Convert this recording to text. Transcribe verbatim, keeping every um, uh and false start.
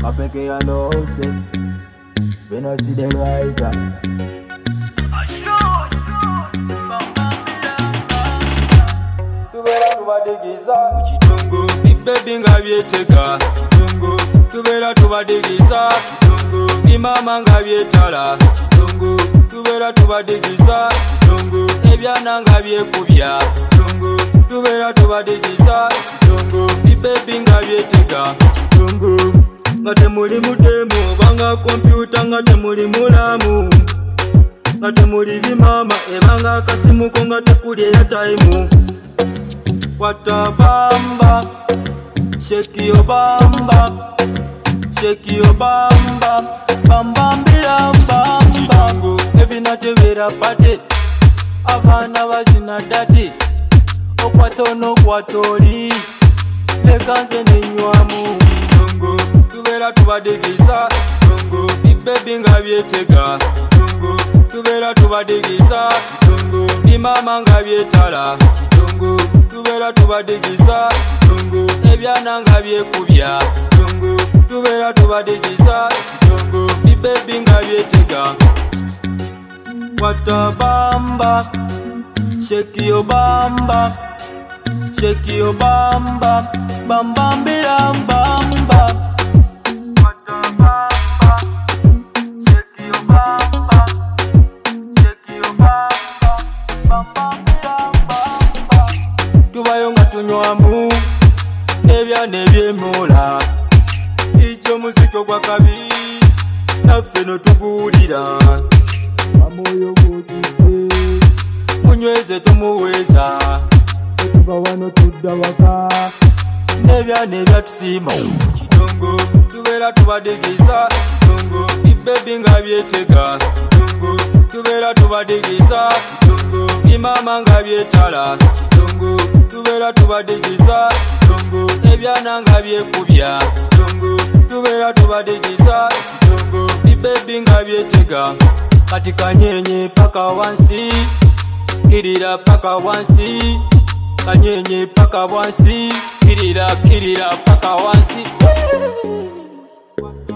Mapeke ya no say, we no see the right guy. Tubera tubadigiza Chitongo, big baby nga byetega Chitongo, tubera tubadigiza Chitongo, imama nga byetala Chitongo, tubera tubadigiza Chitongo, ebyana nga byekubya Chitongo, tubera tubadigiza Chitongo, big baby nga byetega Chitongo, nga temuli mudemo banga kompyuta nga temuli mulamu nga temuli bimama ebanga akasimu ko nga tekuli ya time. What a bamba, shake your bamba, shake your bamba, bamba mbira bamba. Every night we are party, abana bazina dati, okwato no kwatori, lekanze nenywamu. Tongo, tubera tubadigiza, tongo, big baby nga byetega, tongo, tubera tubadigiza, tongo, imama nga byetala, tongo. Tubera tubadigiza Tongo, ebyana nga byekubya Tongo, tubera tubadigiza Tongo, bibebi nga byetega. What a bamba, shake your bamba, shake your bamba, bamba mbira bamba. What a bamba, shake your bamba, shake your bamba, bamba mbira bamba. Tubayo nga tunywamu ebyana ebyemoola ijjo muziko gwa kabi naffe no tuguwulira amwoyo gutuze munyweze tumuweeza tetuba wano tudda waka n'ebyana ebyatusiima Kitongo tubeera tubadigiza Kitongo bibebi nga byetega Kitongo tubeera tubadigiza Kitongo imama nga byetala Kitongo tubera tubadigiza Tongo, ebyana nga byekubya Tongo, tubera tubadigiza Tongo, bibebi nga byetega. Kati kanyenye paka wansi, kirira paka wansi, kanyenye paka wansi, kirira kirira paka wansi.